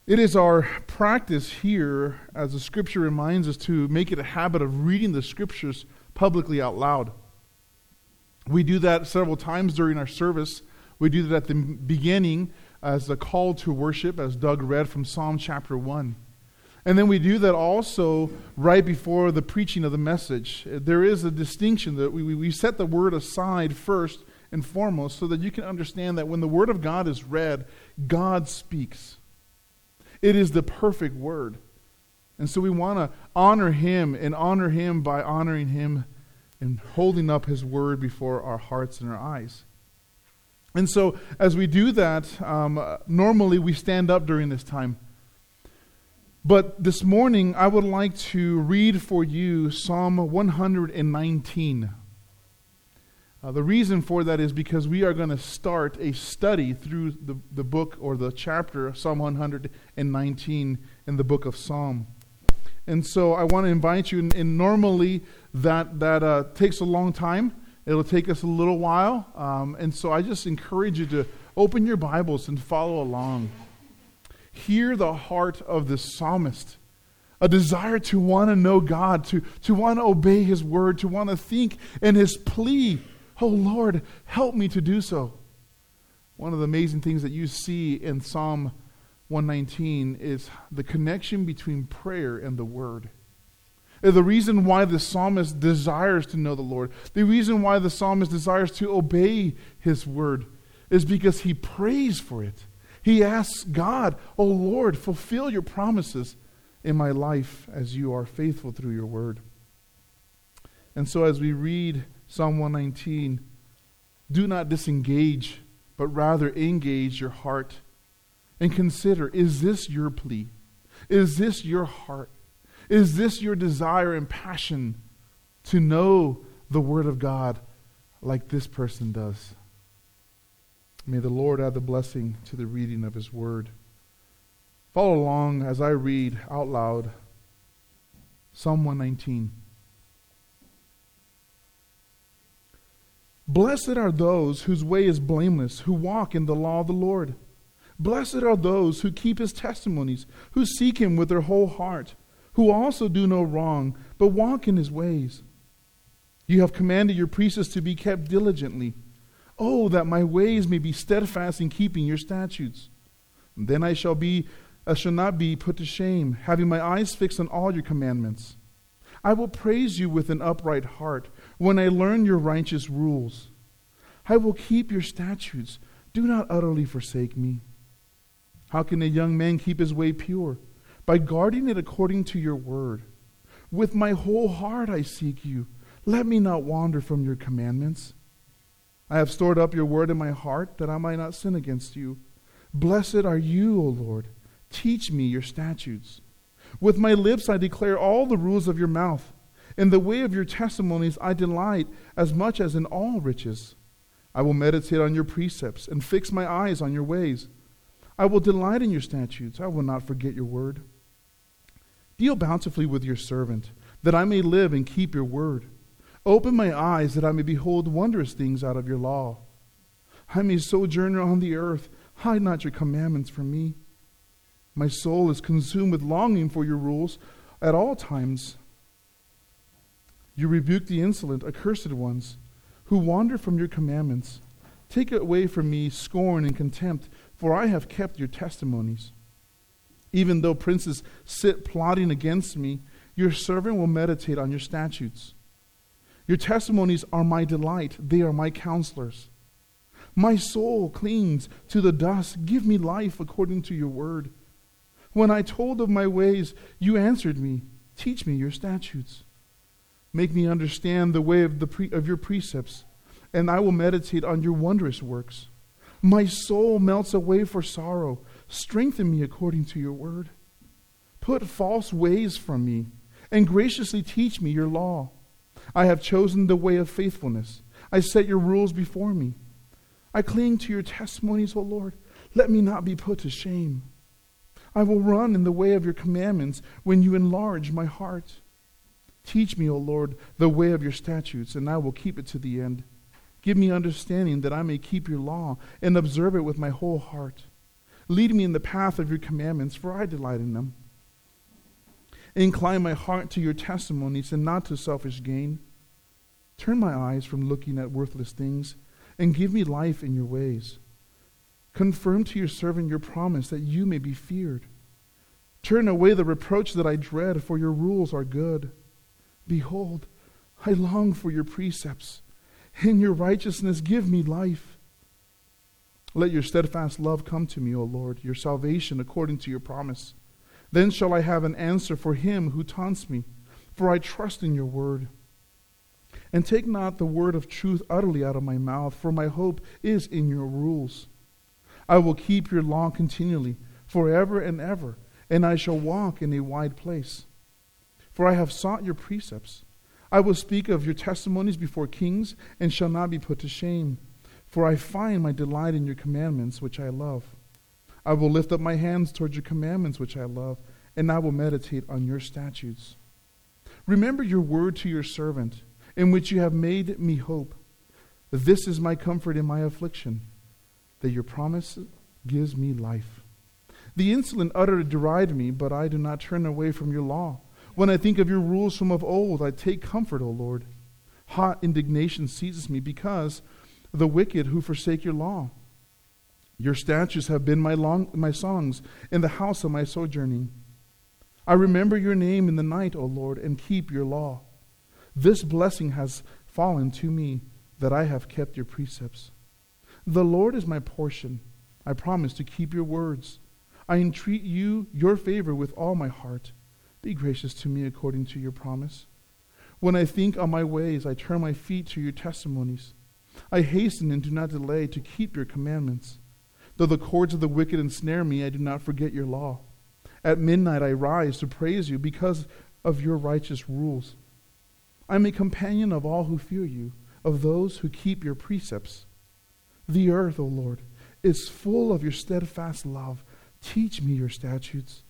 It is our practice here, as the Scripture reminds us, to make it a habit of reading the Scriptures publicly out loud. We do that several times during our service. We do that at the beginning as a call to worship, as Doug read from Psalm chapter 1. And then we do that also right before the preaching of the message. There is a distinction that we set the Word aside first and foremost so that you can understand that when the Word of God is read, God speaks. It is the perfect Word. And so we want to honor Him and honor Him by honoring Him and holding up His Word before our hearts and our eyes. And so as we do that, normally we stand up during this time. But this morning I would like to read for you Psalm 119. The reason for that is because we are going to start a study through the book or the chapter of Psalm 119 in the book of Psalm. And so I want to invite you, and normally that takes a long time. It'll take us a little while. And so I just encourage you to open your Bibles and follow along. Hear the heart of this psalmist. A desire to want to know God, to want to obey His word, to want to think in His plea. Oh Lord, help me to do so. One of the amazing things that you see in Psalm 119 is the connection between prayer and the Word. The reason why the psalmist desires to know the Lord, the reason why the psalmist desires to obey His Word is because he prays for it. He asks God, oh Lord, fulfill your promises in my life as you are faithful through your Word. And so as we read Psalm 119, do not disengage, but rather engage your heart and consider, is this your plea? Is this your heart? Is this your desire and passion to know the Word of God like this person does? May the Lord add the blessing to the reading of His Word. Follow along as I read out loud Psalm 119. Blessed are those whose way is blameless, who walk in the law of the Lord. Blessed are those who keep His testimonies, who seek Him with their whole heart, who also do no wrong, but walk in His ways. You have commanded your precepts to be kept diligently. Oh, that my ways may be steadfast in keeping your statutes. And then I shall not be put to shame, having my eyes fixed on all your commandments. I will praise you with an upright heart when I learn your righteous rules. I will keep your statutes. Do not utterly forsake me. How can a young man keep his way pure? By guarding it according to your word. With my whole heart I seek you. Let me not wander from your commandments. I have stored up your word in my heart that I might not sin against you. Blessed are you, O Lord. Teach me your statutes. With my lips I declare all the rules of your mouth. In the way of your testimonies I delight as much as in all riches. I will meditate on your precepts and fix my eyes on your ways. I will delight in your statutes. I will not forget your word. Deal bountifully with your servant, that I may live and keep your word. Open my eyes that I may behold wondrous things out of your law. I may sojourn on the earth. Hide not your commandments from me. My soul is consumed with longing for your rules at all times. You rebuke the insolent, accursed ones, who wander from your commandments. Take away from me scorn and contempt, for I have kept your testimonies. Even though princes sit plotting against me, your servant will meditate on your statutes. Your testimonies are my delight. They are my counselors. My soul clings to the dust. Give me life according to your word. When I told of my ways, you answered me. Teach me your statutes. Make me understand the way of your precepts, and I will meditate on your wondrous works. My soul melts away for sorrow. Strengthen me according to your word. Put false ways from me, and graciously teach me your law. I have chosen the way of faithfulness. I set your rules before me. I cling to your testimonies, O Lord. Let me not be put to shame. I will run in the way of your commandments when you enlarge my heart. Teach me, O Lord, the way of your statutes, and I will keep it to the end. Give me understanding that I may keep your law and observe it with my whole heart. Lead me in the path of your commandments, for I delight in them. Incline my heart to your testimonies and not to selfish gain. Turn my eyes from looking at worthless things and give me life in your ways. Confirm to your servant your promise that you may be feared. Turn away the reproach that I dread, for your rules are good. Behold, I long for your precepts. In your righteousness give me life. Let your steadfast love come to me, O Lord, your salvation according to your promise. Then shall I have an answer for him who taunts me, for I trust in your word. And take not the word of truth utterly out of my mouth, for my hope is in your rules. I will keep your law continually, forever and ever, and I shall walk in a wide place. For I have sought your precepts. I will speak of your testimonies before kings, and shall not be put to shame. For I find my delight in your commandments, which I love. I will lift up my hands towards your commandments, which I love, and I will meditate on your statutes. Remember your word to your servant, in which you have made me hope. This is my comfort in my affliction, that your promise gives me life. The insolent utterly deride me, but I do not turn away from your law. When I think of your rules from of old, I take comfort, O Lord. Hot indignation seizes me because the wicked who forsake your law. Your statutes have been my songs in the house of my sojourning. I remember your name in the night, O Lord, and keep your law. This blessing has fallen to me, that I have kept your precepts. The Lord is my portion. I promise to keep your words. I entreat you, your favor with all my heart. Be gracious to me according to your promise. When I think on my ways, I turn my feet to your testimonies. I hasten and do not delay to keep your commandments. Though the cords of the wicked ensnare me, I do not forget your law. At midnight I rise to praise you because of your righteous rules. I am a companion of all who fear you, of those who keep your precepts. The earth, O Lord, is full of your steadfast love. Teach me your statutes.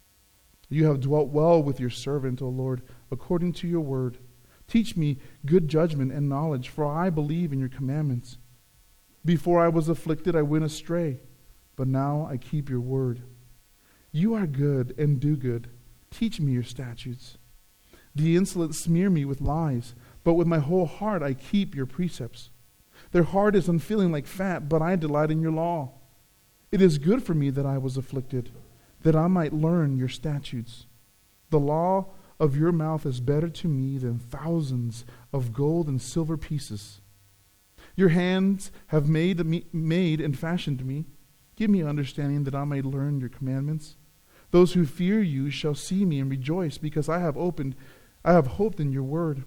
You have dwelt well with your servant, O Lord, according to your word. Teach me good judgment and knowledge, for I believe in your commandments. Before I was afflicted, I went astray, but now I keep your word. You are good and do good. Teach me your statutes. The insolent smear me with lies, but with my whole heart I keep your precepts. Their heart is unfeeling like fat, but I delight in your law. It is good for me that I was afflicted, that I might learn your statutes. The law of your mouth is better to me than thousands of gold and silver pieces. Your hands have made and fashioned me. Give me understanding that I may learn your commandments. Those who fear you shall see me and rejoice, because I have hoped in your word.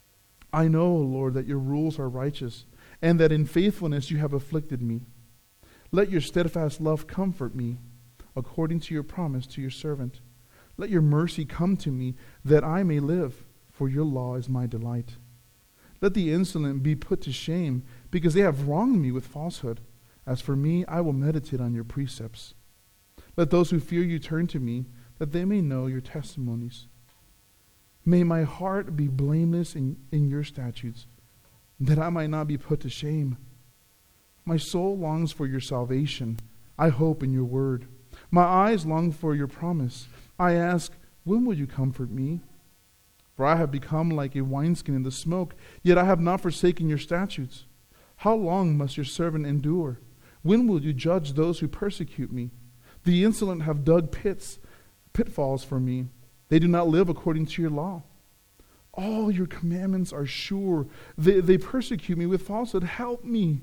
I know, O Lord, that your rules are righteous, and that in faithfulness you have afflicted me. Let your steadfast love comfort me, according to your promise to your servant. Let your mercy come to me, that I may live, for your law is my delight. Let the insolent be put to shame, because they have wronged me with falsehood. As for me, I will meditate on your precepts. Let those who fear you turn to me, that they may know your testimonies. May my heart be blameless in your statutes, that I might not be put to shame. My soul longs for your salvation. I hope in your word. My eyes long for your promise. I ask, when will you comfort me? For I have become like a wineskin in the smoke, yet I have not forsaken your statutes. How long must your servant endure? When will you judge those who persecute me? The insolent have dug pitfalls for me. They do not live according to your law. All your commandments are sure. They persecute me with falsehood. Help me.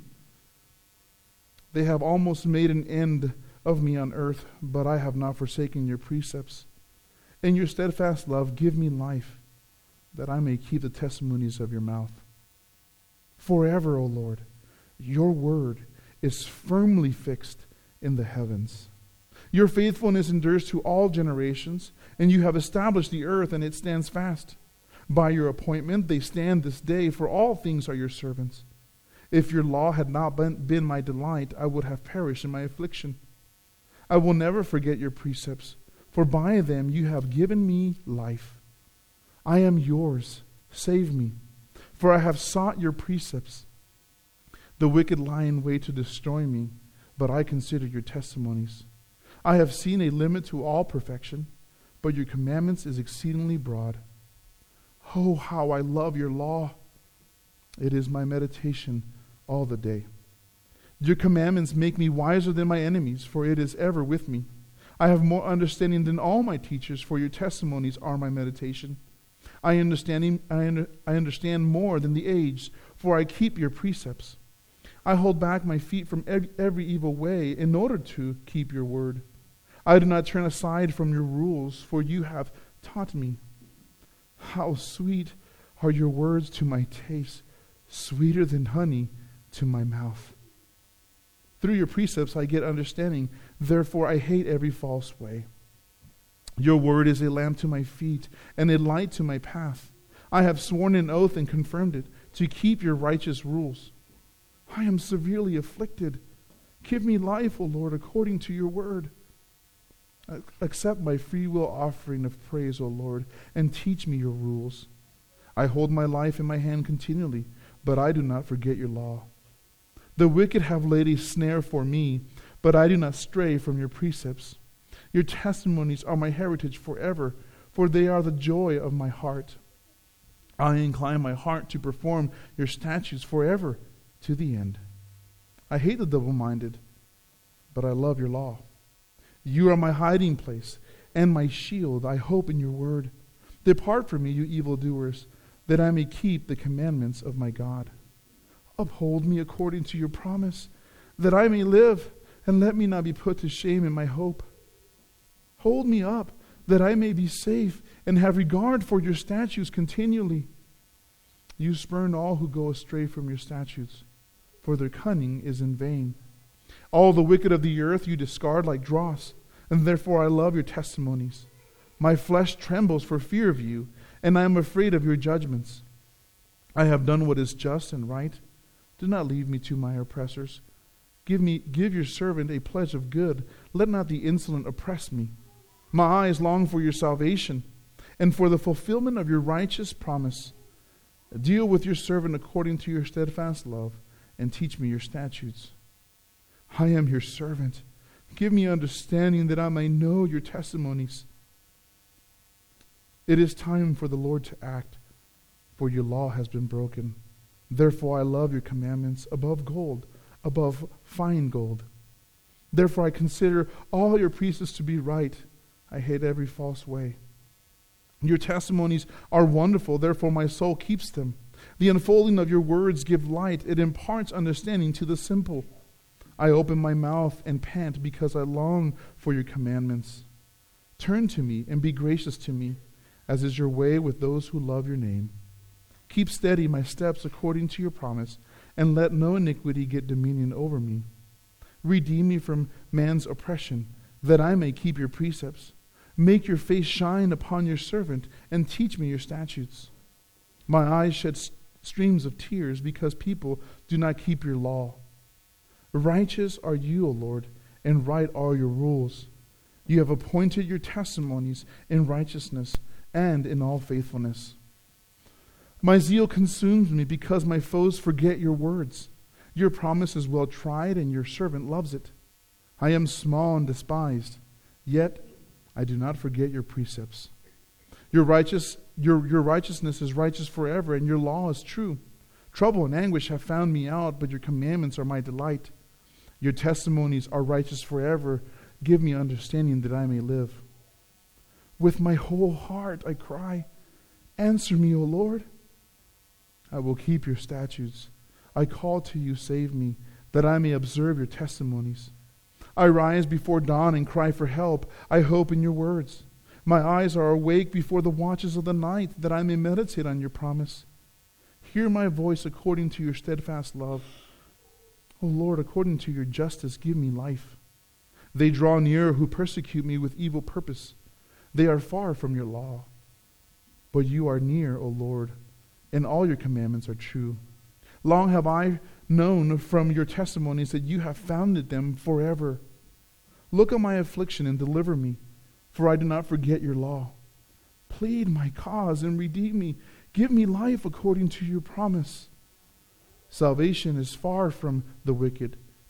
They have almost made an end of me on earth, but I have not forsaken your precepts. In your steadfast love, give me life, that I may keep the testimonies of your mouth. Forever, O Lord, your word is firmly fixed in the heavens. Your faithfulness endures to all generations, and you have established the earth, and it stands fast. By your appointment they stand this day, for all things are your servants. If your law had not been my delight, I would have perished in my affliction. I will never forget your precepts, for by them you have given me life. I am yours. Save me, for I have sought your precepts. The wicked lie in wait to destroy me, but I consider your testimonies. I have seen a limit to all perfection, but your commandments is exceedingly broad. Oh, how I love your law. It is my meditation all the day. Your commandments make me wiser than my enemies, for it is ever with me. I have more understanding than all my teachers, for your testimonies are my meditation. I understand more than the aged, for I keep your precepts. I hold back my feet from every evil way in order to keep your word. I do not turn aside from your rules, for you have taught me. How sweet are your words to my taste, sweeter than honey to my mouth. Through your precepts I get understanding, therefore I hate every false way. Your word is a lamp to my feet and a light to my path. I have sworn an oath and confirmed it, to keep your righteous rules. I am severely afflicted. Give me life, O Lord, according to your word. Accept my free will offering of praise, O Lord, and teach me your rules. I hold my life in my hand continually, but I do not forget your law. The wicked have laid a snare for me, but I do not stray from your precepts. Your testimonies are my heritage forever, for they are the joy of my heart. I incline my heart to perform your statutes forever to the end. I hate the double-minded, but I love your law. You are my hiding place and my shield. I hope in your word. Depart from me, you evildoers, that I may keep the commandments of my God. Uphold me according to your promise, that I may live, and let me not be put to shame in my hope. Hold me up, that I may be safe, and have regard for your statutes continually. You spurn all who go astray from your statutes, for their cunning is in vain. All the wicked of the earth you discard like dross, and therefore I love your testimonies. My flesh trembles for fear of you, and I am afraid of your judgments. I have done what is just and right. Do not leave me to my oppressors. Give your servant a pledge of good. Let not the insolent oppress me. My eyes long for your salvation, and for the fulfillment of your righteous promise. Deal with your servant according to your steadfast love, and teach me your statutes. I am your servant. Give me understanding that I may know your testimonies. It is time for the Lord to act, for your law has been broken. Therefore I love your commandments above gold, above fine gold. Therefore I consider all your precepts to be right. I hate every false way. Your testimonies are wonderful, therefore my soul keeps them. The unfolding of your words give light. It imparts understanding to the simple. I open my mouth and pant because I long for your commandments. Turn to me and be gracious to me, as is your way with those who love your name. Keep steady my steps according to your promise, and let no iniquity get dominion over me. Redeem me from man's oppression, that I may keep your precepts. Make your face shine upon your servant, and teach me your statutes. My eyes shed streams of tears because people do not keep your law. Righteous are you, O Lord, and right are your rules. You have appointed your testimonies in righteousness and in all faithfulness. My zeal consumes me because my foes forget your words. Your promise is well tried, and your servant loves it. I am small and despised, yet I do not forget your precepts. Your righteousness is righteous forever, and your law is true. Trouble and anguish have found me out, but your commandments are my delight. Your testimonies are righteous forever. Give me understanding that I may live. With my whole heart I cry, answer me, O Lord. I will keep your statutes. I call to you, save me, that I may observe your testimonies. I rise before dawn and cry for help. I hope in your words. My eyes are awake before the watches of the night, that I may meditate on your promise. Hear my voice according to your steadfast love. O Lord, according to your justice, give me life. They draw near who persecute me with evil purpose. They are far from your law. But you are near, O Lord, and all your commandments are true. Long have I known from your testimonies that you have founded them forever. Look on my affliction and deliver me, for I do not forget your law. Plead my cause and redeem me. Give me life according to your promise. Salvation is far from the wicked,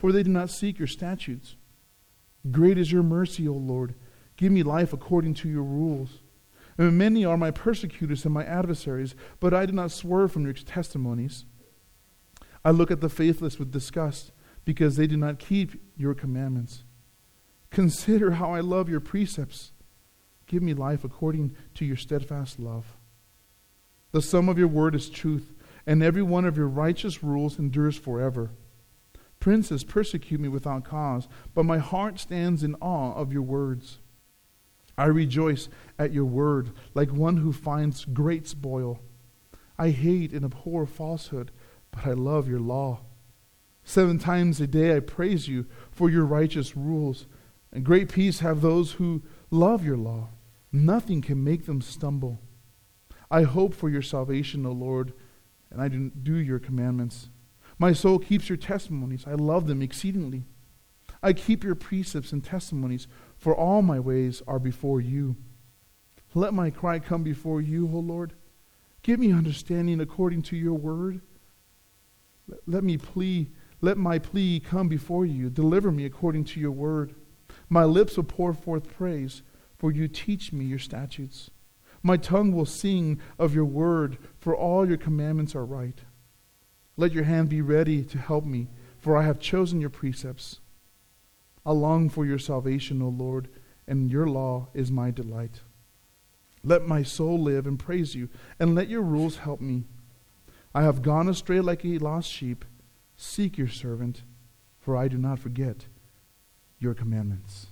for they do not seek your statutes. Great is your mercy, O Lord. Give me life according to your rules. And many are my persecutors and my adversaries, but I do not swerve from your testimonies. I look at the faithless with disgust, because they do not keep your commandments. Consider how I love your precepts. Give me life according to your steadfast love. The sum of your word is truth, and every one of your righteous rules endures forever. Princes persecute me without cause, but my heart stands in awe of your words. I rejoice at your word like one who finds great spoil. I hate and abhor falsehood, but I love your law. 7 times a day I praise you for your righteous rules, and great peace have those who love your law. Nothing can make them stumble. I hope for your salvation, O Lord, and I do your commandments. My soul keeps your testimonies. I love them exceedingly. I keep your precepts and testimonies, for all my ways are before you. Let my cry come before you, O Lord. Give me understanding according to your word. Let my plea come before you. Deliver me according to your word. My lips will pour forth praise, for you teach me your statutes. My tongue will sing of your word, for all your commandments are right. Let your hand be ready to help me, for I have chosen your precepts. I long for your salvation, O Lord, and your law is my delight. Let my soul live and praise you, and let your rules help me. I have gone astray like a lost sheep. Seek your servant, for I do not forget your commandments.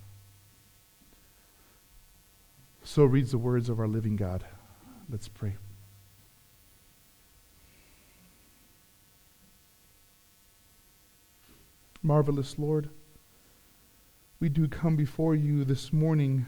So reads the words of our living God. Let's pray. Marvelous Lord, we do come before you this morning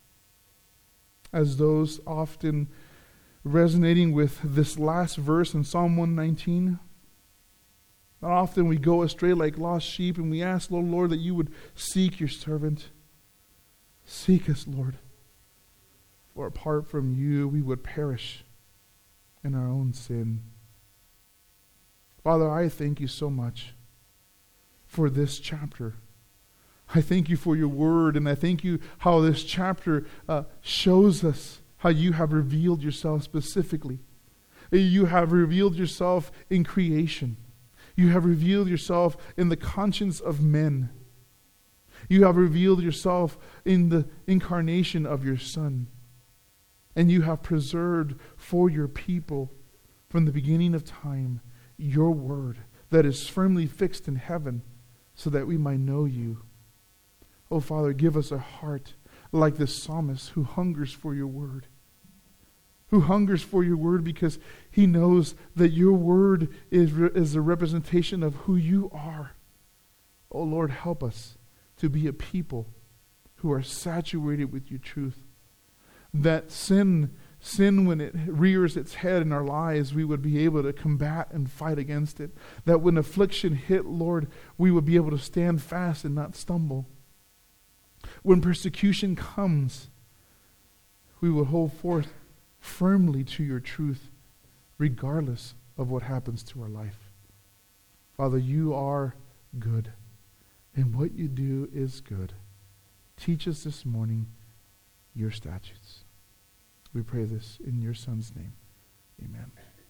as those often resonating with this last verse in Psalm 119. Not often we go astray like lost sheep, and we ask, Lord, that you would seek your servant. Seek us, Lord. For apart from you, we would perish in our own sin. Father, I thank you so much for this chapter. I thank you for your word, and I thank you how this chapter shows us how you have revealed yourself specifically. You have revealed yourself in creation. You have revealed yourself in the conscience of men. You have revealed yourself in the incarnation of your Son. And you have preserved for your people from the beginning of time your word that is firmly fixed in heaven so that we might know you. Oh, Father, give us a heart like this psalmist who hungers for your word. Who hungers for your word because he knows that your word is a representation of who you are. Oh, Lord, help us to be a people who are saturated with your truth. That sin when it rears its head in our lives, we would be able to combat and fight against it. That when affliction hit, Lord, we would be able to stand fast and not stumble. When persecution comes, we will hold forth firmly to your truth, regardless of what happens to our life. Father, you are good, and what you do is good. Teach us this morning your statutes. We pray this in your Son's name. Amen.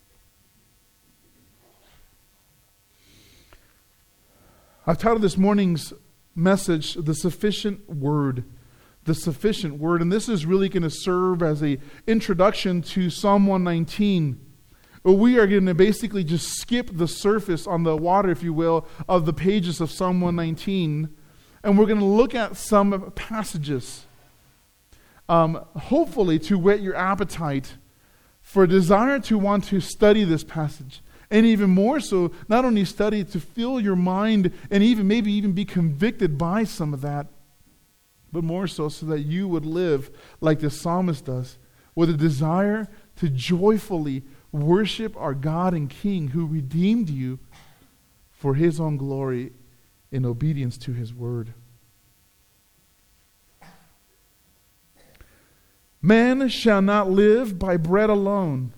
I've titled this morning's message, The Sufficient Word. The Sufficient Word. And this is really going to serve as an introduction to Psalm 119. We are going to basically just skip the surface on the water, if you will, of the pages of Psalm 119. And we're going to look at some passages. Hopefully to whet your appetite for a desire to want to study this passage. And even more so, not only study, to fill your mind and maybe even be convicted by some of that, but more so that you would live like the psalmist does, with a desire to joyfully worship our God and King who redeemed you for his own glory in obedience to his word. Man shall not live by bread alone,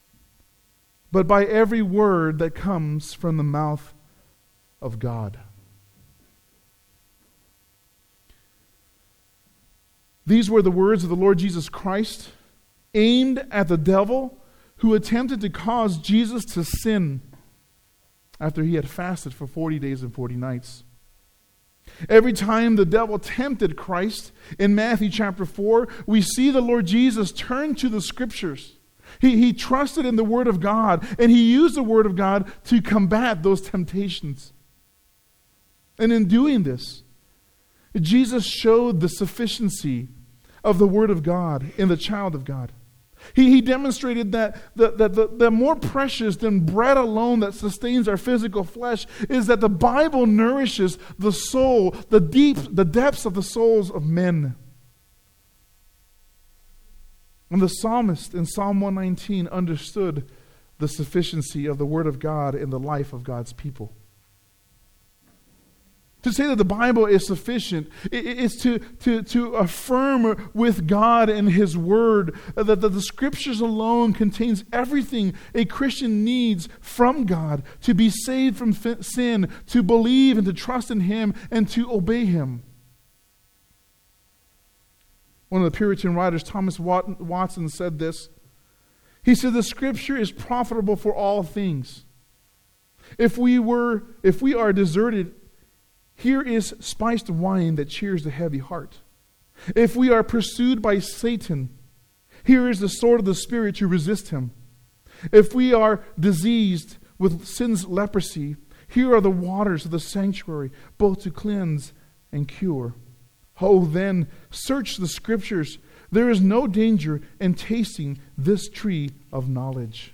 but by every word that comes from the mouth of God. These were the words of the Lord Jesus Christ, aimed at the devil who attempted to cause Jesus to sin after he had fasted for 40 days and 40 nights. Every time the devil tempted Christ in Matthew chapter 4, we see the Lord Jesus turn to the Scriptures. He trusted in the Word of God, and he used the Word of God to combat those temptations. And in doing this, Jesus showed the sufficiency of the Word of God in the child of God. He demonstrated that the more precious than bread alone that sustains our physical flesh is that the Bible nourishes the soul, the depths of the souls of men. And the psalmist in Psalm 119 understood the sufficiency of the Word of God in the life of God's people. To say that the Bible is sufficient is to affirm with God and His Word that the Scriptures alone contains everything a Christian needs from God to be saved from sin, to believe and to trust in Him, and to obey Him. One of the Puritan writers, Thomas Watson, said this. He said, "The Scripture is profitable for all things. If we are deserted, here is spiced wine that cheers the heavy heart. If we are pursued by Satan, here is the sword of the Spirit to resist him. If we are diseased with sin's leprosy, here are the waters of the sanctuary, both to cleanse and cure. Oh, then, search the Scriptures. There is no danger in tasting this tree of knowledge."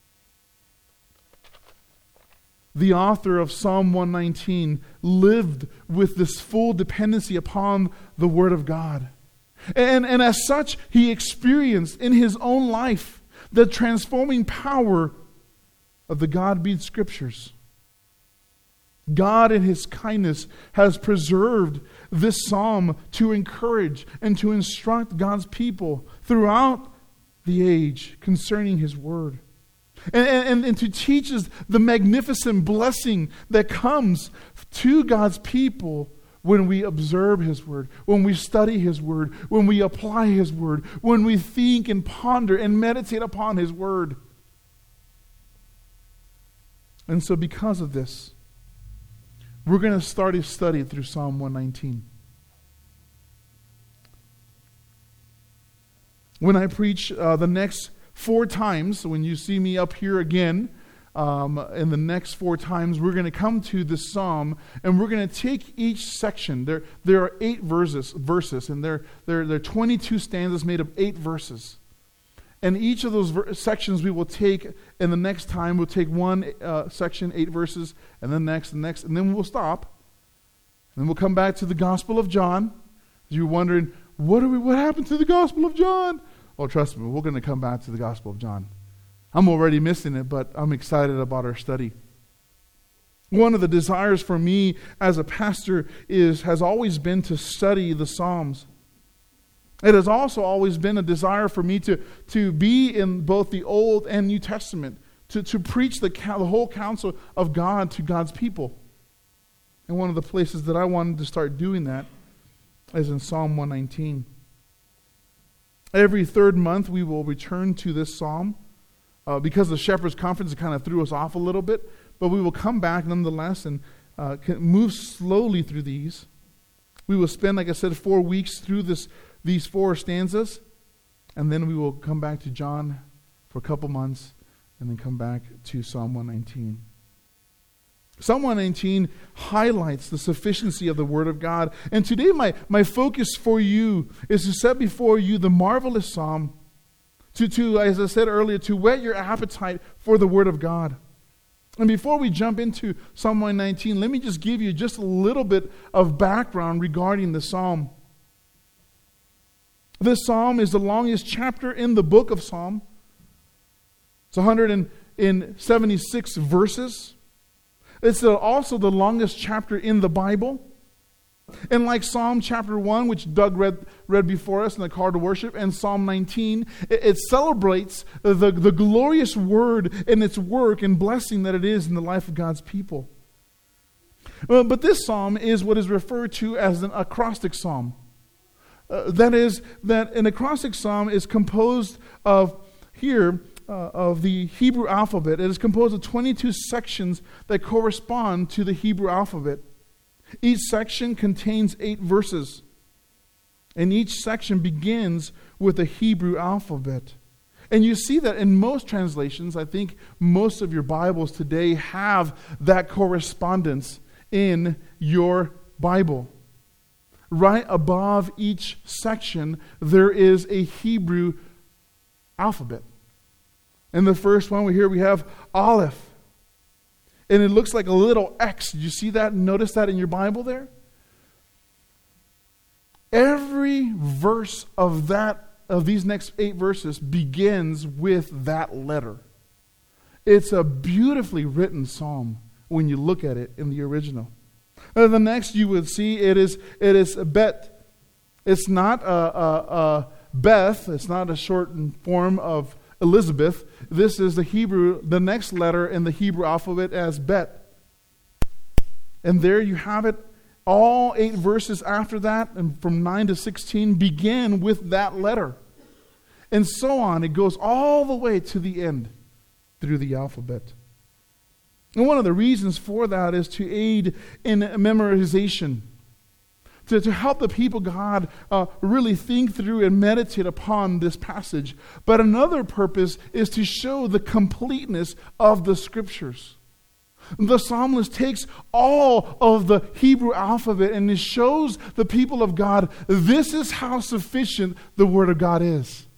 The author of Psalm 119 lived with this full dependency upon the Word of God. And as such, he experienced in his own life the transforming power of the God-breathed Scriptures. God in His kindness has preserved this psalm to encourage and to instruct God's people throughout the age concerning His Word. And to teach us the magnificent blessing that comes to God's people when we observe His Word, when we study His Word, when we apply His Word, when we think and ponder and meditate upon His Word. And so because of this, we're going to start a study through Psalm 119. When I preach the next 4 times, when you see me up here again, in the next 4 times, we're going to come to this psalm, and we're going to take each section. There are 8 verses, and there are 22 stanzas made of 8 verses. And each of those sections we will take, and the next time we'll take one section, 8 verses, and then next, and then we'll stop. And then we'll come back to the Gospel of John. You're wondering, what happened to the Gospel of John? Oh, trust me, we're going to come back to the Gospel of John. I'm already missing it, but I'm excited about our study. One of the desires for me as a pastor has always been to study the Psalms. It has also always been a desire for me to be in both the Old and New Testament, to preach the whole counsel of God to God's people. And one of the places that I wanted to start doing that is in Psalm 119. Every 3rd month we will return to this psalm. Because the Shepherd's Conference kind of threw us off a little bit, but we will come back nonetheless and move slowly through these. We will spend, like I said, 4 weeks through these 4 stanzas, and then we will come back to John for a couple months, and then come back to Psalm 119. Psalm 119 highlights the sufficiency of the Word of God. And today my focus for you is to set before you the marvelous psalm, to, as I said earlier, to whet your appetite for the Word of God. And before we jump into Psalm 119, let me just give you just a little bit of background regarding the psalm. This psalm is the longest chapter in the book of Psalm. It's 176 verses. It's also the longest chapter in the Bible. And like Psalm chapter 1, which Doug read before us in the call to worship, and Psalm 19, it celebrates the glorious word and its work and blessing that it is in the life of God's people. But this psalm is what is referred to as an acrostic psalm. That is, that an acrostic psalm is composed of, of the Hebrew alphabet. It is composed of 22 sections that correspond to the Hebrew alphabet. Each section contains 8 verses, and each section begins with the Hebrew alphabet. And you see that in most translations. I think most of your Bibles today have that correspondence in your Bible. Right above each section, there is a Hebrew alphabet. In the first one, we have Aleph. And it looks like a little X. Did you see that? Notice that in your Bible there? Every verse of these next 8 verses begins with that letter. It's a beautifully written psalm when you look at it in the original. The next you would see it is Bet. It's not Beth. It's not a shortened form of Elizabeth. This is the next letter in the Hebrew alphabet as Bet. And there you have it. All 8 verses after that, and from 9 to 16, begin with that letter. And so on. It goes all the way to the end through the alphabet. And one of the reasons for that is to aid in memorization. To help the people God really think through and meditate upon this passage. But another purpose is to show the completeness of the Scriptures. The psalmist takes all of the Hebrew alphabet and it shows the people of God, this is how sufficient the Word of God is.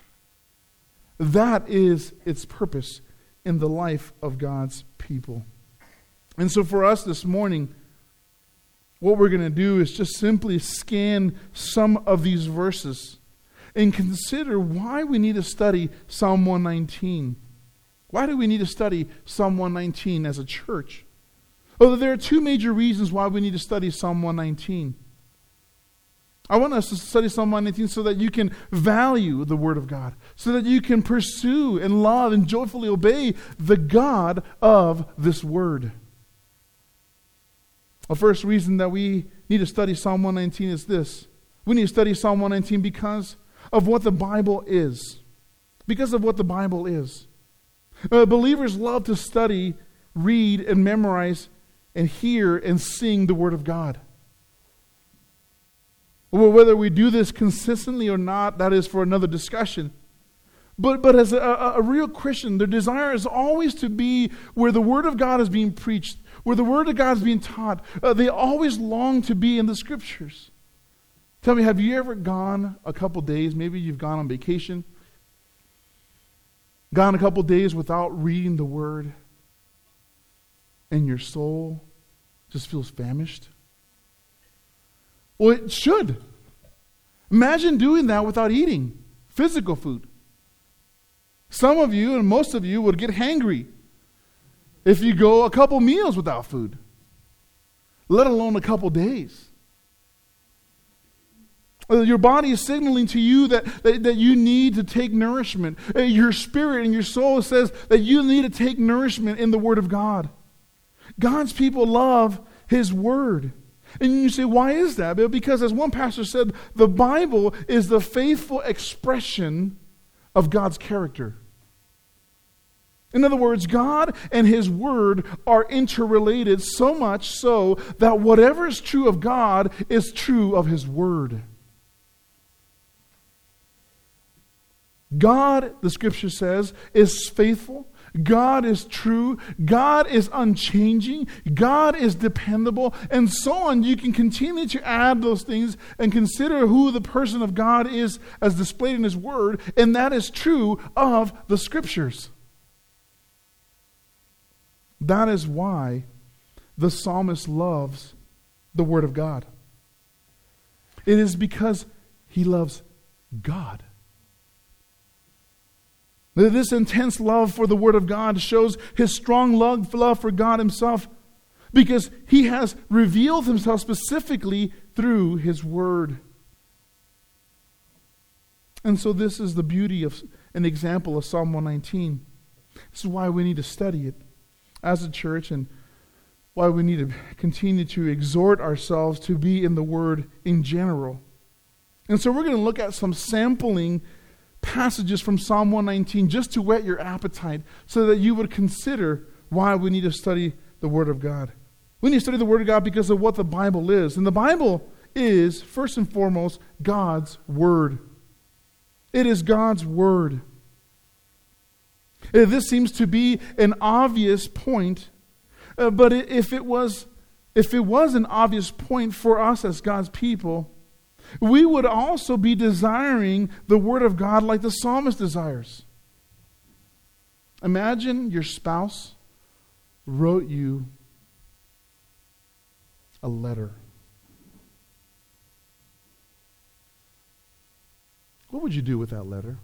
That is its purpose in the life of God's people. And so for us this morning, what we're going to do is just simply scan some of these verses and consider why we need to study Psalm 119. Why do we need to study Psalm 119 as a church? Well, there are 2 major reasons why we need to study Psalm 119. I want us to study Psalm 119 so that you can value the Word of God, so that you can pursue and love and joyfully obey the God of this Word. The first reason that we need to study Psalm 119 is this. We need to study Psalm 119 because of what the Bible is. Because of what the Bible is. Believers love to study, read, and memorize, and hear and sing the Word of God. Well, whether we do this consistently or not, that is for another discussion. But as a real Christian, their desire is always to be where the Word of God is being preached, where the Word of God is being taught. They always long to be in the Scriptures. Tell me, have you ever gone a couple days, maybe you've gone on vacation, gone a couple days without reading the Word, and your soul just feels famished? Well, it should. Imagine doing that without eating physical food. Some of you and most of you would get hangry if you go a couple meals without food, let alone a couple days. Your body is signaling to you that you need to take nourishment. Your spirit and your soul says that you need to take nourishment in the Word of God. God's people love His Word. And you say, why is that? Because as one pastor said, the Bible is the faithful expression of God's character. In other words, God and His Word are interrelated, so much so that whatever is true of God is true of His Word. God, the Scripture says, is faithful. God is true. God is unchanging. God is dependable. And so on. You can continue to add those things and consider who the person of God is as displayed in His Word. And that is true of the Scriptures. That is why the psalmist loves the Word of God. It is because he loves God. This intense love for the Word of God shows his strong love for God Himself because He has revealed Himself specifically through His Word. And so this is the beauty of an example of Psalm 119. This is why we need to study it as a church and why we need to continue to exhort ourselves to be in the Word in general. And so we're going to look at some sampling passages from Psalm 119 just to whet your appetite so that you would consider why we need to study the Word of God. We need to study the Word of God because of what the Bible is. And the Bible is, first and foremost, God's Word. It is God's Word. This seems to be an obvious point, but if it was an obvious point for us as God's people, we would also be desiring the Word of God like the psalmist desires. Imagine your spouse wrote you a letter. What would you do with that letter?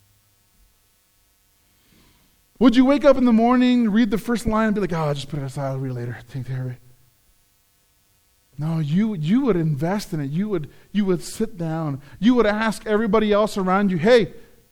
Would you wake up in the morning, read the first line, and be like, oh, I'll just put it aside, I'll read it later, take care of it? No, you would invest in it. You would sit down. You would ask everybody else around you, hey,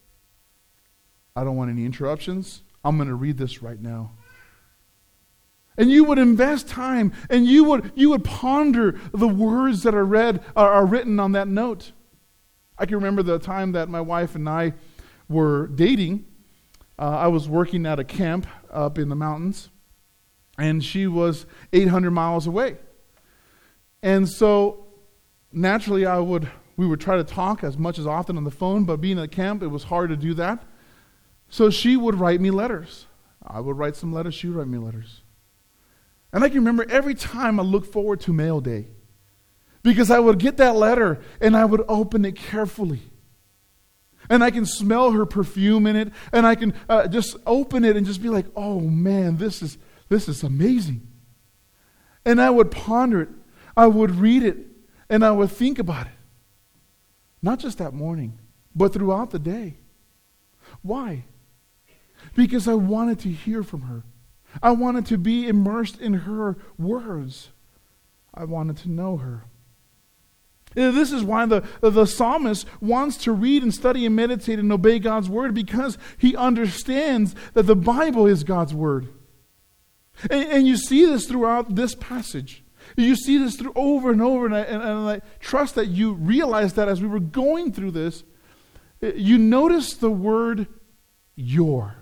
I don't want any interruptions. I'm going to read this right now. And you would invest time, and you would ponder the words that are written on that note. I can remember the time that my wife and I were dating. I was working at a camp up in the mountains, and she was 800 miles away. And so, naturally, we would try to talk as much as often on the phone, but being at camp, it was hard to do that. So she would write me letters. I would write some letters, she would write me letters. And I can remember every time I looked forward to mail day, because I would get that letter and I would open it carefully. And I can smell her perfume in it, and I can just open it and just be like, oh man, this is amazing. And I would ponder it. I would read it, and I would think about it. Not just that morning, but throughout the day. Why? Because I wanted to hear from her. I wanted to be immersed in her words. I wanted to know her. This is why the psalmist wants to read and study and meditate and obey God's word, because he understands that the Bible is God's word. And you see this throughout this passage. You see this through over and over, and I trust that you realize that as we were going through this, you notice the word your.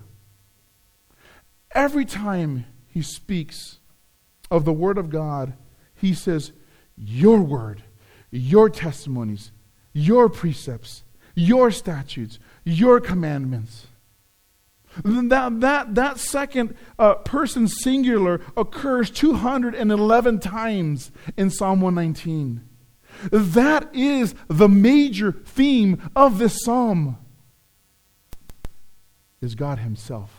Every time he speaks of the Word of God, he says, your word, your testimonies, your precepts, your statutes, your commandments. That second person singular occurs 211 times in Psalm 119. That is the major theme of this psalm, is God himself.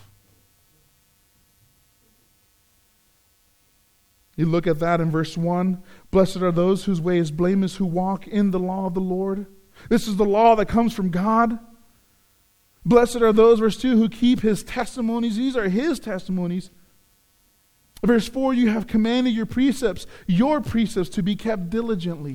You look at that in verse 1. Blessed are those whose way is blameless, who walk in the law of the Lord. This is the law that comes from God. Blessed are those, verse 2, who keep his testimonies. These are his testimonies. Verse 4, you have commanded your precepts to be kept diligently.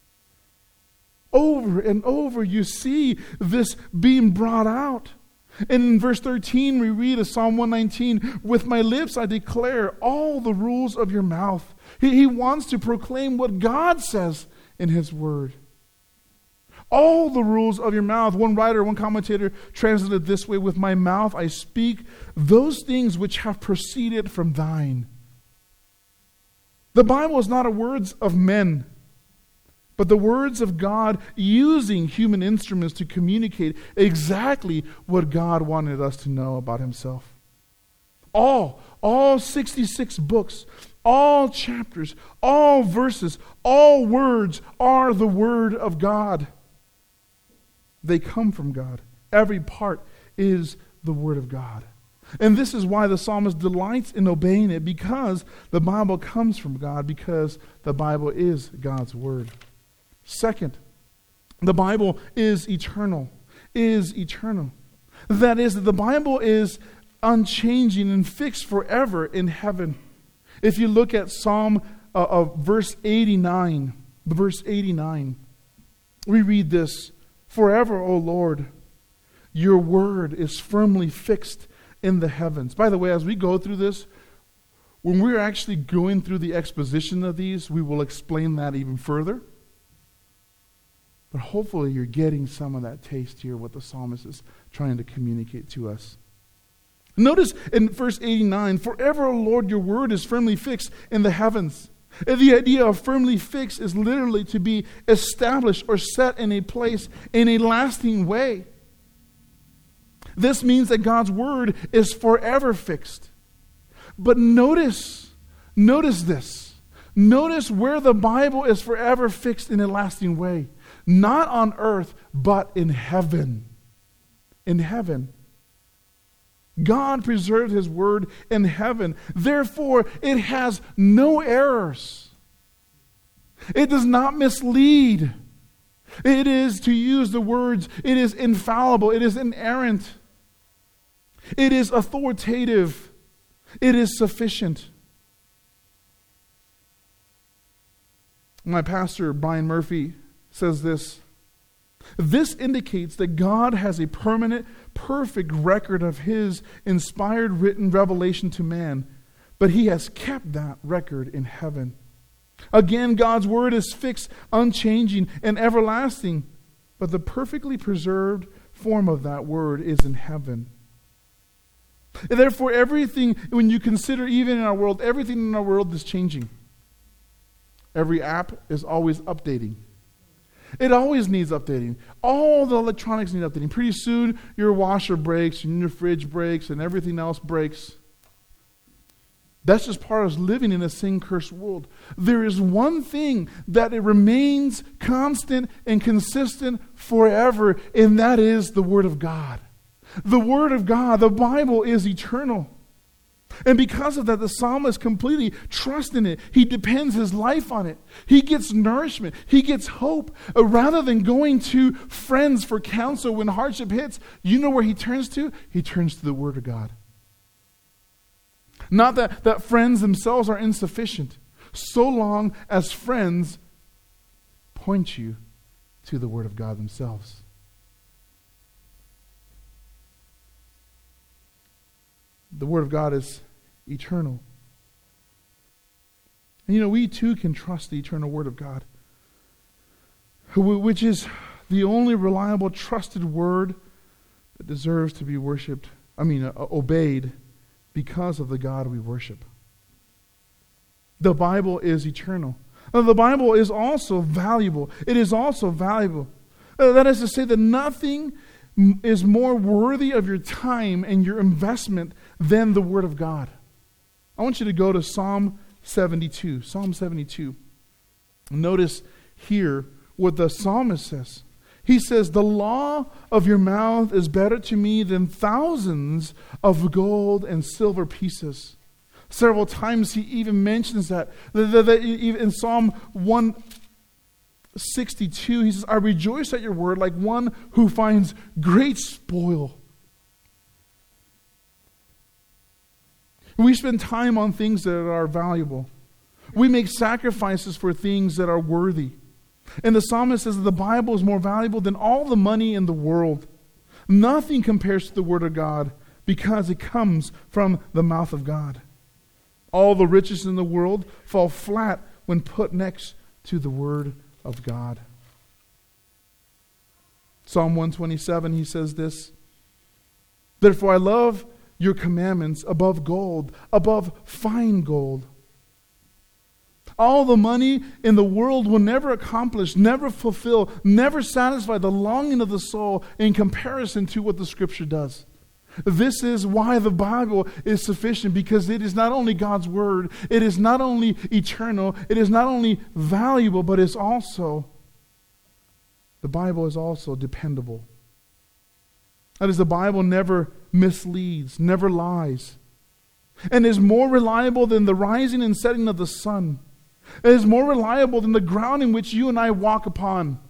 Over and over you see this being brought out. And in verse 13 we read of Psalm 119, with my lips I declare all the rules of your mouth. He wants to proclaim what God says in his word. All the rules of your mouth. One commentator translated it this way, with my mouth I speak those things which have proceeded from thine. The Bible is not the words of men, but the words of God using human instruments to communicate exactly what God wanted us to know about himself. All 66 books, all chapters, all verses, all words are the Word of God. They come from God. Every part is the Word of God. And this is why the psalmist delights in obeying it, because the Bible comes from God, because the Bible is God's Word. Second, the Bible is eternal. That is, the Bible is unchanging and fixed forever in heaven. If you look at Psalm verse 89, we read this, forever, O Lord, your word is firmly fixed in the heavens. By the way, as we go through this, when we're actually going through the exposition of these, we will explain that even further. But hopefully you're getting some of that taste here, what the psalmist is trying to communicate to us. Notice in verse 89, forever, O Lord, your word is firmly fixed in the heavens. And the idea of firmly fixed is literally to be established or set in a place in a lasting way. This means that God's word is forever fixed. But notice this. Notice where the Bible is forever fixed in a lasting way. Not on earth, but in heaven. In heaven. God preserved his word in heaven. Therefore, it has no errors. It does not mislead. It is, to use the words, it is infallible. It is inerrant. It is authoritative. It is sufficient. My pastor, Brian Murphy, says this. This indicates that God has a permanent, perfect record of his inspired written revelation to man, but he has kept that record in heaven. Again, God's word is fixed, unchanging, and everlasting, but the perfectly preserved form of that word is in heaven. And therefore, everything, when you consider even in our world, everything in our world is changing. Every app is always updating. It always needs updating. All the electronics need updating. Pretty soon, your washer breaks, and your fridge breaks, and everything else breaks. That's just part of living in a sin-cursed world. There is one thing that it remains constant and consistent forever, and that is the Word of God. The Word of God, the Bible, is eternal. And because of that, the psalmist completely trusts in it. He depends his life on it. He gets nourishment. He gets hope. Rather than going to friends for counsel when hardship hits, you know where he turns to? He turns to the Word of God. Not that friends themselves are insufficient, so long as friends point you to the Word of God themselves. The Word of God is eternal. And we too can trust the eternal Word of God, which is the only reliable, trusted Word that deserves to be obeyed because of the God we worship. The Bible is eternal. The Bible is also valuable. It is also valuable. That is to say that nothing is more worthy of your time and your investment than the Word of God. I want you to go to Psalm 72. Psalm 72. Notice here what the psalmist says. He says, the law of your mouth is better to me than thousands of gold and silver pieces. Several times he even mentions that. In Psalm 162, he says, I rejoice at your word like one who finds great spoil. We spend time on things that are valuable. We make sacrifices for things that are worthy. And the psalmist says that the Bible is more valuable than all the money in the world. Nothing compares to the Word of God because it comes from the mouth of God. All the riches in the world fall flat when put next to the Word of God. Psalm 127, he says this, therefore I love your commandments above gold, above fine gold. All the money in the world will never accomplish, never fulfill, never satisfy the longing of the soul in comparison to what the Scripture does. This is why the Bible is sufficient, because it is not only God's Word, it is not only eternal, it is not only valuable, but the Bible is also dependable. That is, the Bible never misleads, never lies, and is more reliable than the rising and setting of the sun. It is more reliable than the ground in which you and I walk upon.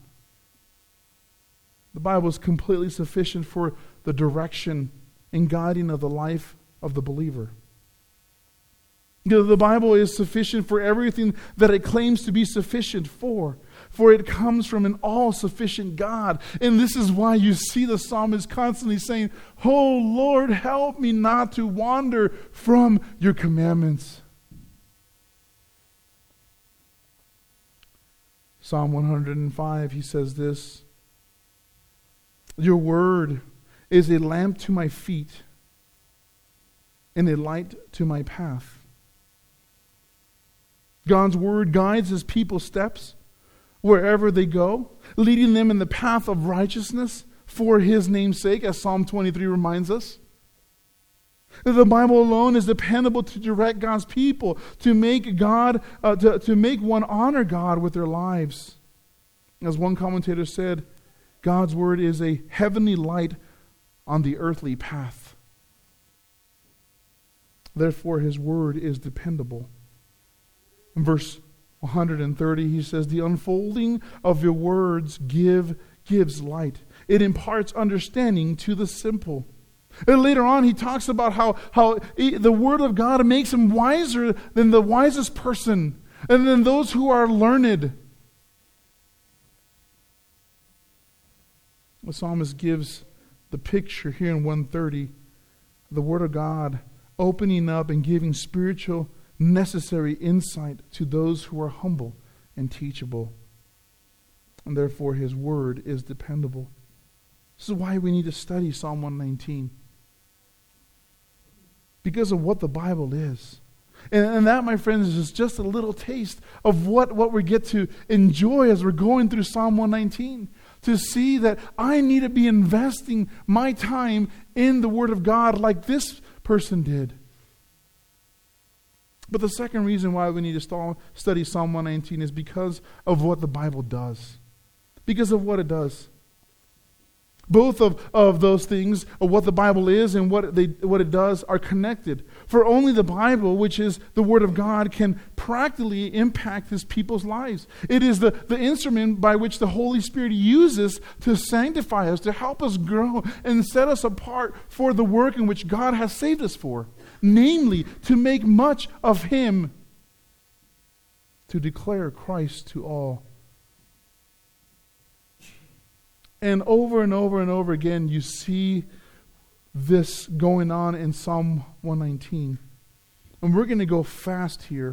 The Bible is completely sufficient for the direction and guiding of the life of the believer. The Bible is sufficient for everything that it claims to be sufficient for it comes from an all-sufficient God. And this is why you see the psalmist constantly saying, oh Lord, help me not to wander from your commandments. Psalm 105, he says this, your word is a lamp to my feet and a light to my path. God's word guides his people's steps wherever they go, leading them in the path of righteousness for his name's sake, as Psalm 23 reminds us. The Bible alone is dependable to direct God's people, to make God, to make one honor God with their lives. As one commentator said, God's word is a heavenly light on the earthly path. Therefore, his word is dependable. In verse 130, he says, the unfolding of your words gives light. It imparts understanding to the simple. And later on, he talks about how the word of God makes him wiser than the wisest person and than those who are learned. The psalmist gives the picture here in 130, the word of God opening up and giving spiritual necessary insight to those who are humble and teachable. And therefore his word is dependable. This is why we need to study Psalm 119. Because of what the Bible is. And that, my friends, is just a little taste of what we get to enjoy as we're going through Psalm 119. To see that I need to be investing my time in the Word of God like this person did. But the second reason why we need to study Psalm 119 is because of what the Bible does. Because of what it does. Both of those things, of what the Bible is and what it does, are connected. For only the Bible, which is the Word of God, can practically impact his people's lives. It is the instrument by which the Holy Spirit uses to sanctify us, to help us grow and set us apart for the work in which God has saved us for. Namely, to make much of him, to declare Christ to all. And over and over and over again, you see this going on in Psalm 119. And we're going to go fast here.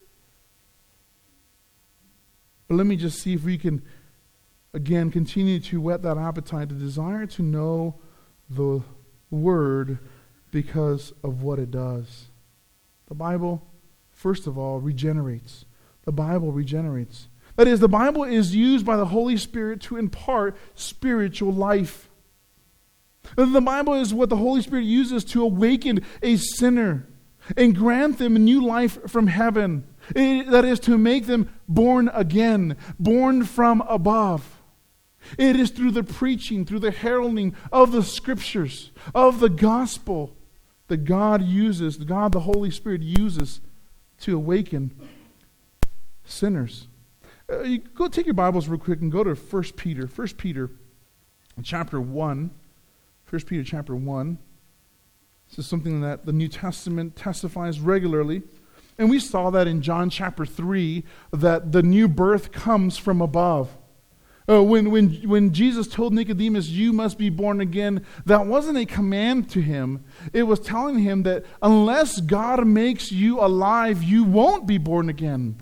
But let me just see if we can, again, continue to whet that appetite, the desire to know the Word because of what it does. The Bible, first of all, regenerates. The Bible regenerates. That is, the Bible is used by the Holy Spirit to impart spiritual life. The Bible is what the Holy Spirit uses to awaken a sinner and grant them a new life from heaven. That is, to make them born again, born from above. It is through the preaching, through the heralding of the Scriptures, of the gospel, that God the Holy Spirit uses to awaken sinners. You go take your Bibles real quick and go to 1 Peter. 1 Peter chapter 1. 1 Peter chapter 1. This is something that the New Testament testifies regularly. And we saw that in John chapter 3, that the new birth comes from above. When Jesus told Nicodemus, you must be born again, that wasn't a command to him. It was telling him that unless God makes you alive, you won't be born again.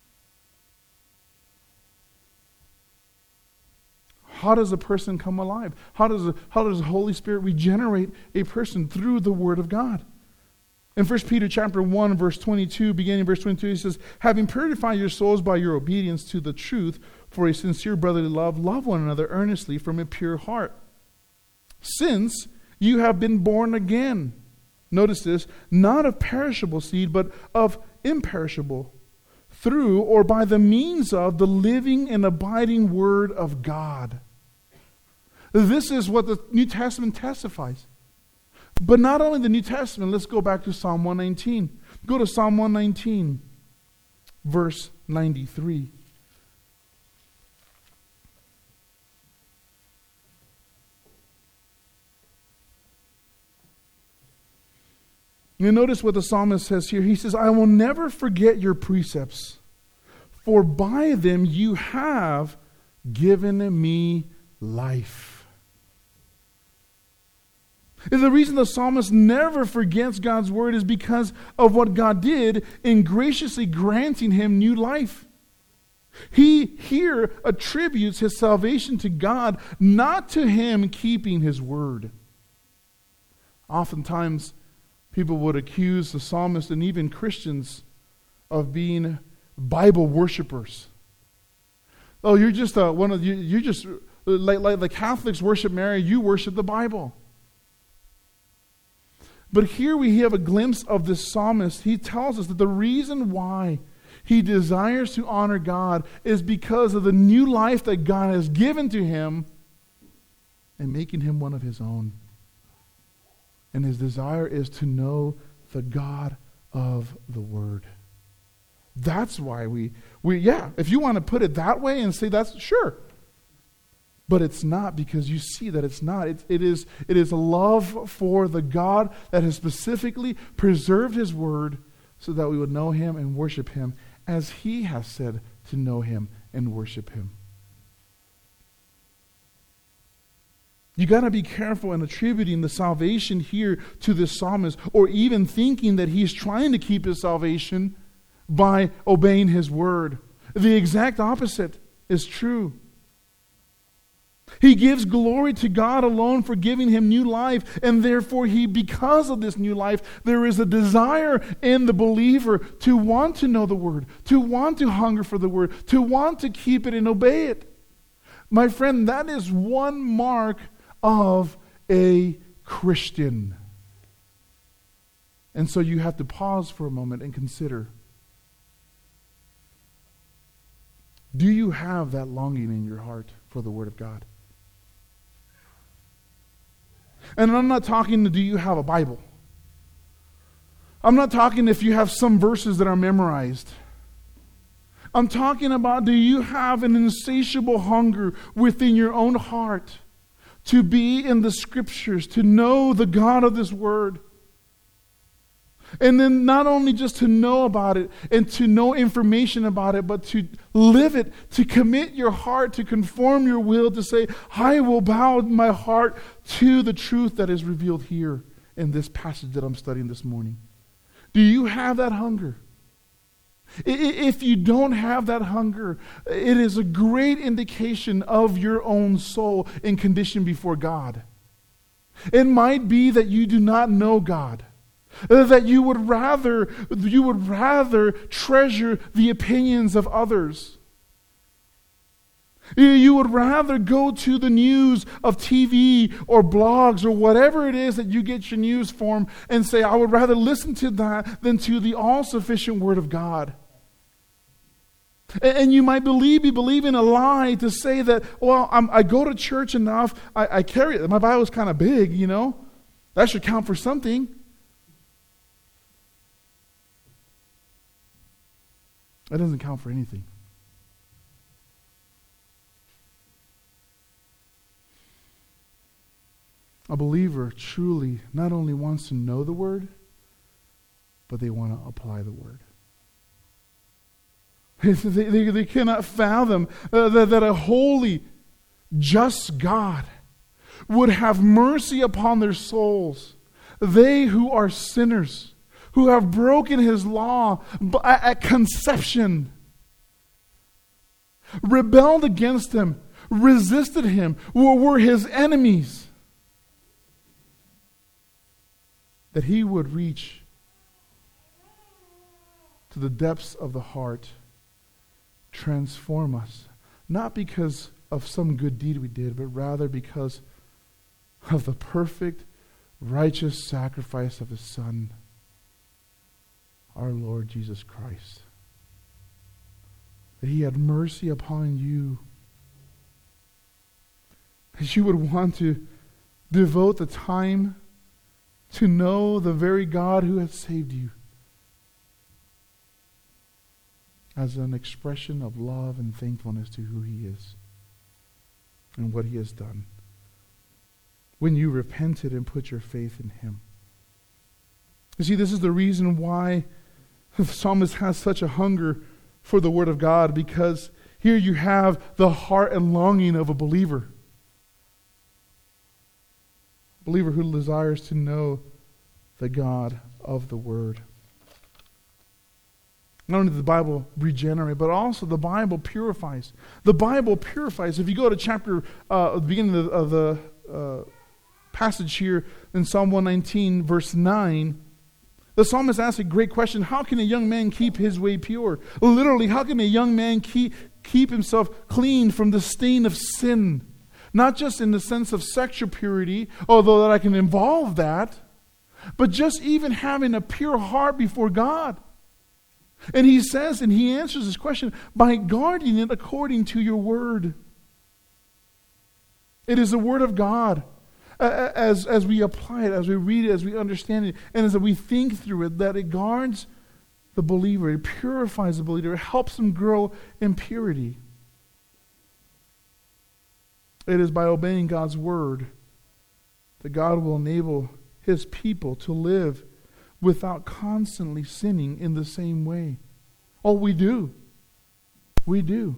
How does a person come alive? How does the Holy Spirit regenerate a person? Through the Word of God. In 1 Peter chapter 1, verse 22, beginning verse 22, he says, having purified your souls by your obedience to the truth for a sincere brotherly love, love one another earnestly from a pure heart. Since you have been born again, notice this, not of perishable seed, but of imperishable, through or by the means of the living and abiding Word of God. This is what the New Testament testifies. But not only the New Testament, let's go back to Psalm 119. Go to Psalm 119, verse 93. You notice what the psalmist says here. He says, I will never forget your precepts, for by them you have given me life. And the reason the psalmist never forgets God's word is because of what God did in graciously granting him new life. He here attributes his salvation to God, not to him keeping his word. Oftentimes, people would accuse the psalmist and even Christians of being Bible worshipers. Oh, you're just you're just like the Catholics worship Mary, you worship the Bible. But here we have a glimpse of this psalmist. He tells us that the reason why he desires to honor God is because of the new life that God has given to him and making him one of his own. And his desire is to know the God of the Word. That's why we if you want to put it that way and say that's sure. But it's not, because you see that it's not. It is a love for the God that has specifically preserved his word so that we would know him and worship him as he has said to know him and worship him. You got to be careful in attributing the salvation here to this psalmist, or even thinking that he's trying to keep his salvation by obeying his word. The exact opposite is true. He gives glory to God alone for giving him new life, and therefore because of this new life, there is a desire in the believer to want to know the Word, to want to hunger for the Word, to want to keep it and obey it. My friend, that is one mark of a Christian. And so you have to pause for a moment and consider, do you have that longing in your heart for the Word of God? And I'm not talking do you have a Bible? I'm not talking if you have some verses that are memorized. I'm talking about, do you have an insatiable hunger within your own heart to be in the Scriptures, to know the God of this Word? And then not only just to know about it and to know information about it, but to live it, to commit your heart, to conform your will, to say, I will bow my heart to the truth that is revealed here in this passage that I'm studying this morning. Do you have that hunger? If you don't have that hunger, it is a great indication of your own soul and condition before God. It might be that you do not know God. That you would rather treasure the opinions of others. You would rather go to the news of TV or blogs or whatever it is that you get your news from and say, I would rather listen to that than to the all-sufficient Word of God. And you might be believing a lie to say that, well, I go to church enough, I carry it. My Bible's kind of big, That should count for something. That doesn't count for anything. A believer truly not only wants to know the Word, but they want to apply the Word. They cannot fathom that a holy, just God would have mercy upon their souls. They who are sinners, who have broken his law at conception, rebelled against him, resisted him, were his enemies, that he would reach to the depths of the heart, transform us, not because of some good deed we did, but rather because of the perfect, righteous sacrifice of his Son, our Lord Jesus Christ. That he had mercy upon you. That you would want to devote the time to know the very God who has saved you as an expression of love and thankfulness to who he is and what he has done. When you repented and put your faith in him. You see, this is the reason why the psalmist has such a hunger for the Word of God, because here you have the heart and longing of a believer. A believer who desires to know the God of the Word. Not only does the Bible regenerate, but also the Bible purifies. The Bible purifies. If you go to the beginning of the passage here in Psalm 119, verse 9, the psalmist asks a great question. How can a young man keep his way pure? Literally, how can a young man keep himself clean from the stain of sin? Not just in the sense of sexual purity, although that I can involve that, but just even having a pure heart before God. And he says, and he answers this question, by guarding it according to your word. It is the word of God. As we apply it, as we read it, as we understand it, and as we think through it, that it guards the believer, it purifies the believer, it helps him grow in purity. It is by obeying God's word that God will enable his people to live without constantly sinning in the same way. Oh, we do. We do.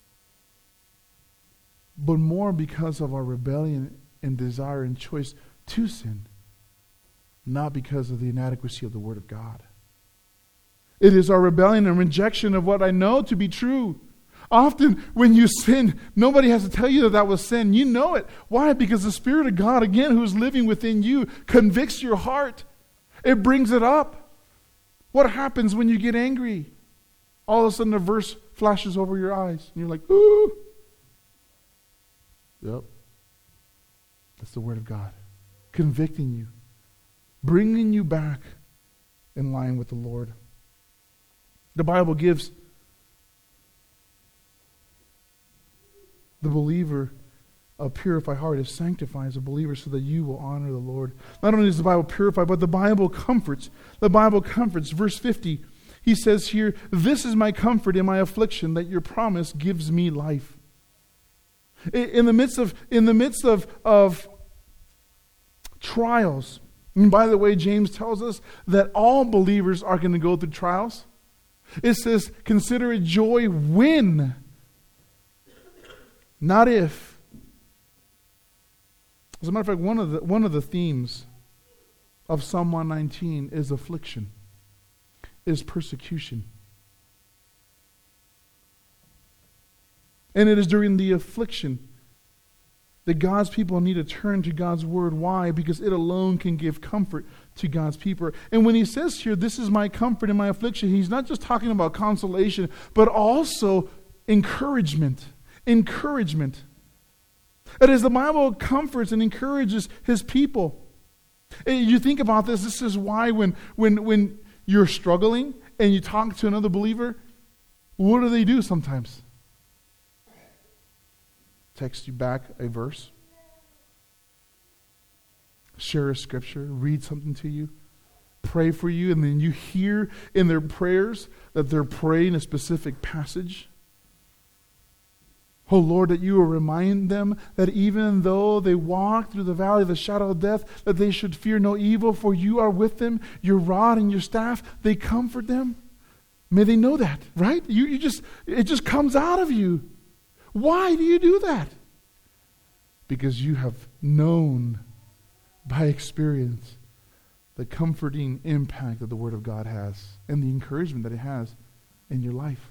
But more because of our rebellion and desire and choice to sin, not because of the inadequacy of the Word of God. It is our rebellion and rejection of what I know to be true. Often when you sin, nobody has to tell you that was sin. You know it. Why? Because the Spirit of God, again, who is living within you, convicts your heart. It brings it up. What happens when you get angry? All of a sudden a verse flashes over your eyes. And you're like, ooh. Yep. That's the Word of God. Convicting you. Bringing you back in line with the Lord. The Bible gives the believer a purified heart. It sanctifies a believer so that you will honor the Lord. Not only does the Bible purify, but the Bible comforts. The Bible comforts. Verse 50, he says here, this is my comfort in my affliction, that your promise gives me life. In the midst of trials, and by the way, James tells us that all believers are going to go through trials. It says, consider it joy when, not if. As a matter of fact, one of the themes of Psalm 119 is affliction, is persecution. And it is during the affliction that God's people need to turn to God's word. Why? Because it alone can give comfort to God's people. And when he says here, this is my comfort in my affliction, he's not just talking about consolation, but also encouragement. Encouragement. It is the Bible comforts and encourages his people. You think about this. This is why when you're struggling and you talk to another believer, what do they do sometimes? Text you back a verse, share a scripture, read something to you, pray for you, and then you hear in their prayers that they're praying a specific passage. Oh Lord, that you will remind them that even though they walk through the valley of the shadow of death, that they should fear no evil, for you are with them. Your rod and your staff, they comfort them. May they know that, right? It just comes out of you. Why do you do that? Because you have known by experience the comforting impact that the Word of God has and the encouragement that it has in your life.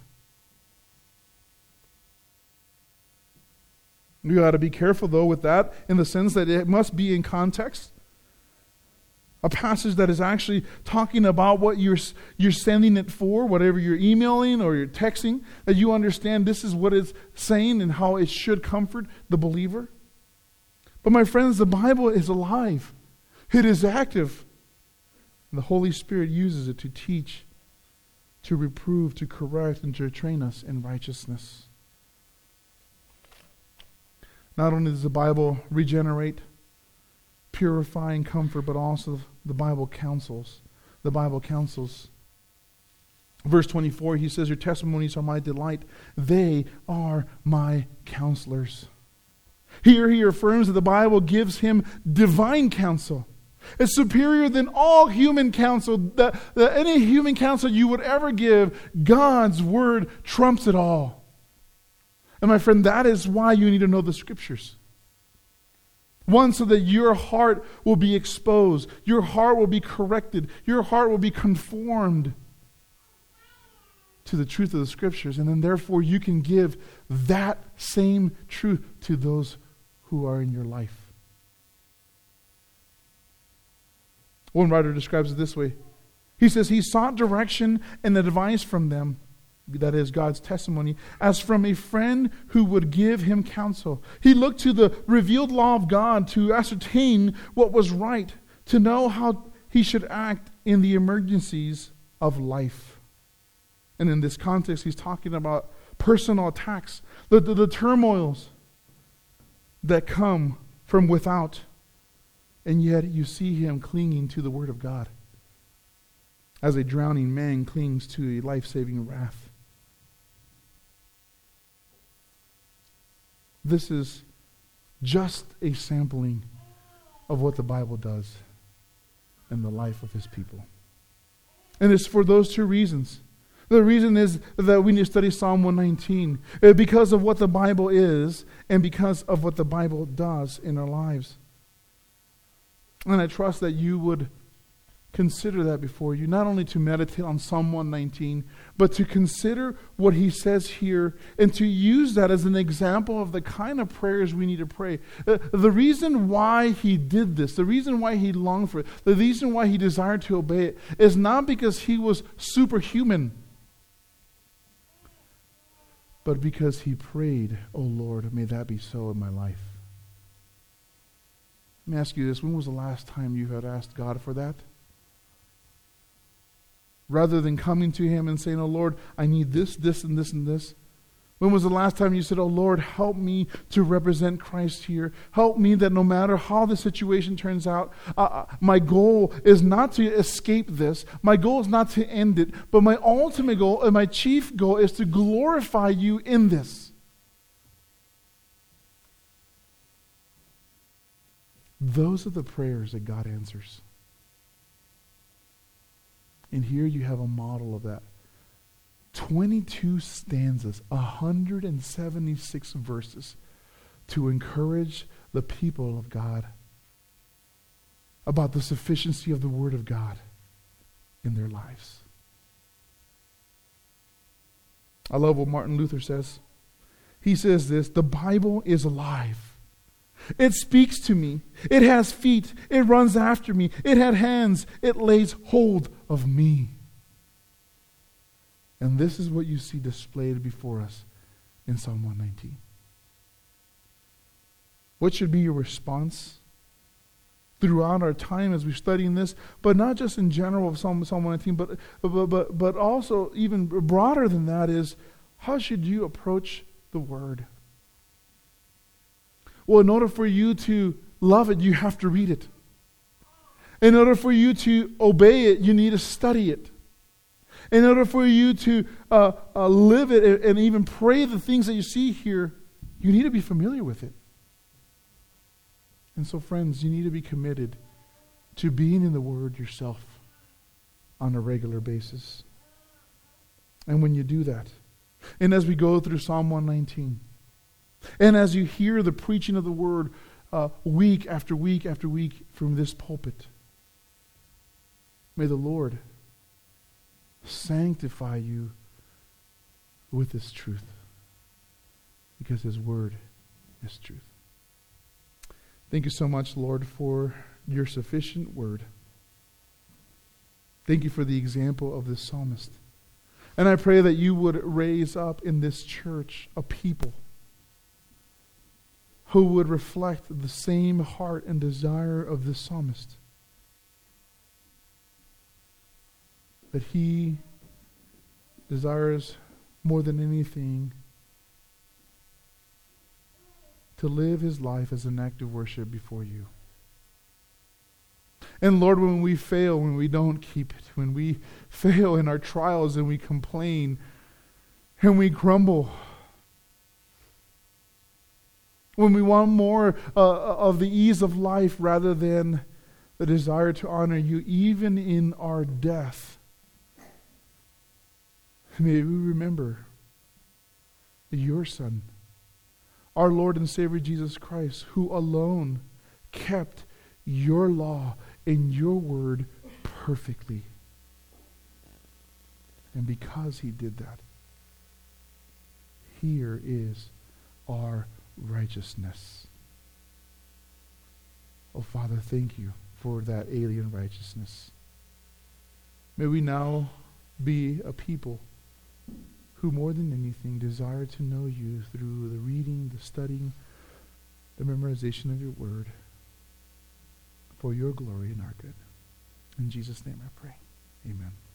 We ought to be careful, though, with that in the sense that it must be in context. A passage that is actually talking about what you're sending it for, whatever you're emailing or you're texting, that you understand this is what it's saying and how it should comfort the believer. But my friends, the Bible is alive. It is active. And the Holy Spirit uses it to teach, to reprove, to correct, and to train us in righteousness. Not only does the Bible regenerate, purify, and comfort, but also the Bible counsels. The Bible counsels. Verse 24, he says, your testimonies are my delight. They are my counselors. Here he affirms that the Bible gives him divine counsel. It's superior than all human counsel. Any human counsel you would ever give, God's word trumps it all. And my friend, that is why you need to know the Scriptures. One, so that your heart will be exposed. Your heart will be corrected. Your heart will be conformed to the truth of the Scriptures, and then therefore you can give that same truth to those who are in your life. One writer describes it this way. He says he sought direction and advice from them, that is God's testimony, as from a friend who would give him counsel. He looked to the revealed law of God to ascertain what was right, to know how he should act in the emergencies of life. And in this context, he's talking about personal attacks, the turmoils that come from without. And yet you see him clinging to the Word of God, as a drowning man clings to a life-saving raft. This is just a sampling of what the Bible does in the life of His people. And it's for those two reasons. The reason is that we need to study Psalm 119 because of what the Bible is and because of what the Bible does in our lives. And I trust that you would consider that before you, not only to meditate on Psalm 119, but to consider what he says here and to use that as an example of the kind of prayers we need to pray. The reason why he did this, the reason why he longed for it, the reason why he desired to obey it is not because he was superhuman, but because he prayed, "Oh Lord, may that be so in my life." Let me ask you this. When was the last time you had asked God for that? Rather than coming to Him and saying, "Oh Lord, I need this, this, and this, and this." When was the last time you said, "Oh Lord, help me to represent Christ here. Help me that no matter how the situation turns out, my goal is not to escape this. My goal is not to end it. But my ultimate goal and my chief goal is to glorify you in this." Those are the prayers that God answers. And here you have a model of that. 22 stanzas, 176 verses to encourage the people of God about the sufficiency of the Word of God in their lives. I love what Martin Luther says. He says this: "The Bible is alive. It speaks to me. It has feet. It runs after me. It had hands. It lays hold of me." And this is what you see displayed before us in Psalm 119. What should be your response throughout our time as we're studying this, but not just in general of Psalm 119, but also even broader than that is, how should you approach the Word? Well, in order for you to love it, you have to read it. In order for you to obey it, you need to study it. In order for you to live it and even pray the things that you see here, you need to be familiar with it. And so, friends, you need to be committed to being in the Word yourself on a regular basis. And when you do that, and as we go through Psalm 119, and as you hear the preaching of the Word week after week after week from this pulpit, may the Lord sanctify you with His truth, because His Word is truth. Thank you so much, Lord, for your sufficient Word. Thank you for the example of this psalmist. And I pray that you would raise up in this church a people who would reflect the same heart and desire of this psalmist. That he desires more than anything to live his life as an act of worship before you. And Lord, when we fail, when we don't keep it, when we fail in our trials and we complain and we grumble, when we want more of the ease of life rather than the desire to honor you, even in our death, may we remember your Son, our Lord and Savior Jesus Christ, who alone kept your law and your word perfectly. And because he did that, here is our righteousness. Oh, Father, thank you for that alien righteousness. May we now be a people who more than anything desire to know you through the reading, the studying, the memorization of your word for your glory and our good. In Jesus' name I pray. Amen.